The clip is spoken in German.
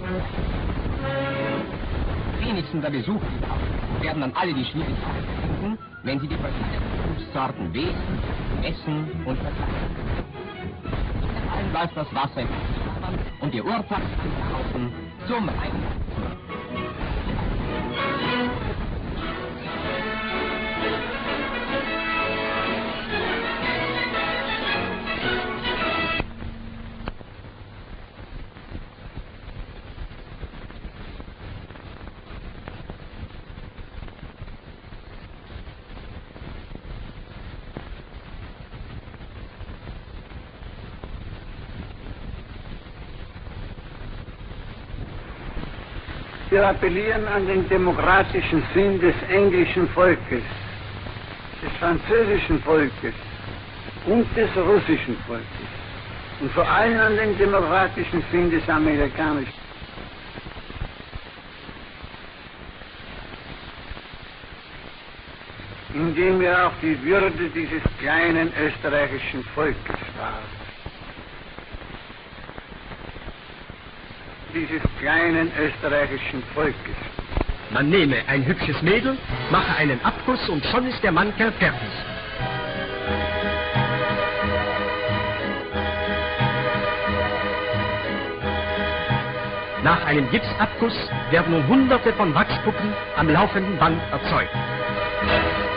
Wenigsten der Besucher werden dann alle die Schwierigkeiten finden, wenn sie die verschiedenen Fischsorten lesen, messen und vergleichen. Ihnen allen läuft das Wasser in die und ihr Urteil kann zum Rhein. Wir appellieren an den demokratischen Sinn des englischen Volkes, des französischen Volkes und des russischen Volkes und vor allem an den demokratischen Sinn des amerikanischen. Indem wir auch die Würde dieses kleinen österreichischen Volkes wahren. Dieses kleinen österreichischen Volkes. Man nehme ein hübsches Mädel, mache einen Abguss und schon ist der Mannkerl fertig. Nach einem Gipsabguss werden nun Hunderte von Wachspuppen am laufenden Band erzeugt.